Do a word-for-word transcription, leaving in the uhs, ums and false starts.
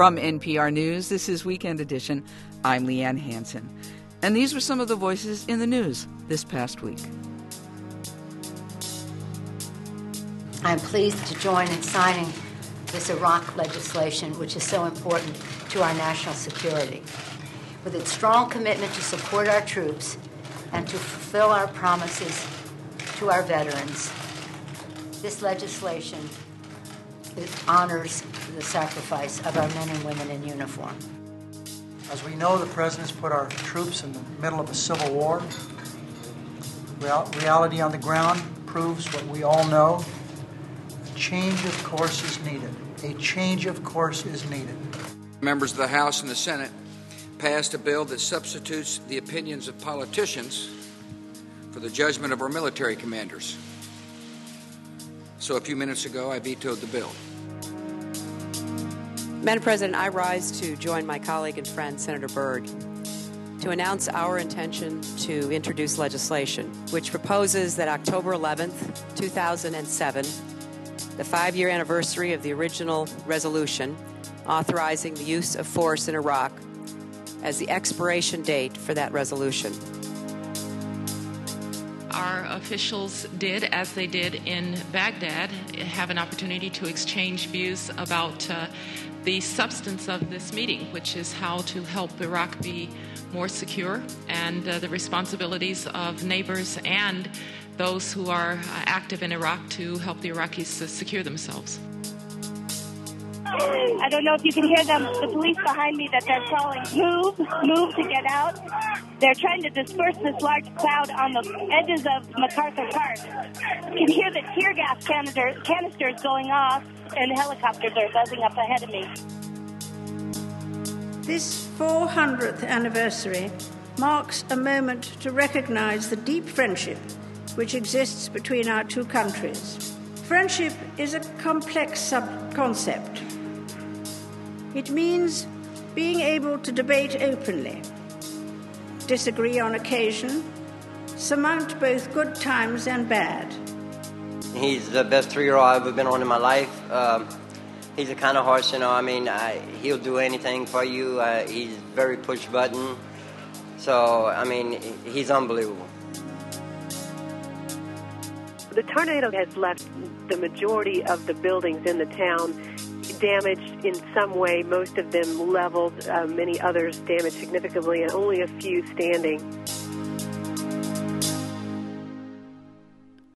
From N P R News, this is Weekend Edition. I'm Leanne Hansen. And these were some of the voices in the news this past week. I'm pleased to join in signing this Iraq legislation, which is so important to our national security. With its strong commitment to support our troops and to fulfill our promises to our veterans, this legislation it honors the sacrifice of our men and women in uniform. As we know, the President's put our troops in the middle of a civil war. Real- reality on the ground proves what we all know. A change of course is needed. A change of course is needed. Members of the House and the Senate passed a bill that substitutes the opinions of politicians for the judgment of our military commanders. So a few minutes ago, I vetoed the bill. Madam President, I rise to join my colleague and friend, Senator Byrd, to announce our intention to introduce legislation which proposes that October eleventh, two thousand seven, the five-year anniversary of the original resolution authorizing the use of force in Iraq, as the expiration date for that resolution. Our officials did, as they did in Baghdad, have an opportunity to exchange views about uh, the substance of this meeting, which is how to help Iraq be more secure, and uh, the responsibilities of neighbors and those who are uh, active in Iraq to help the Iraqis uh, secure themselves. I don't know if you can hear them, the police behind me, that they're calling, move, move to get out. They're trying to disperse this large cloud on the edges of MacArthur Park. You can hear the tear gas canister, canisters going off, and helicopters are buzzing up ahead of me. This four hundredth anniversary marks a moment to recognize the deep friendship which exists between our two countries. Friendship is a complex sub-concept. It means being able to debate openly, disagree on occasion, surmount both good times and bad. He's the best three-year-old I've ever been on in my life. Um, he's a kind of horse, you know. I mean, I, he'll do anything for you. Uh, he's very push-button. So, I mean, he's unbelievable. The tornado has left the majority of the buildings in the town damaged in some way, most of them leveled, uh, many others damaged significantly, and only a few standing.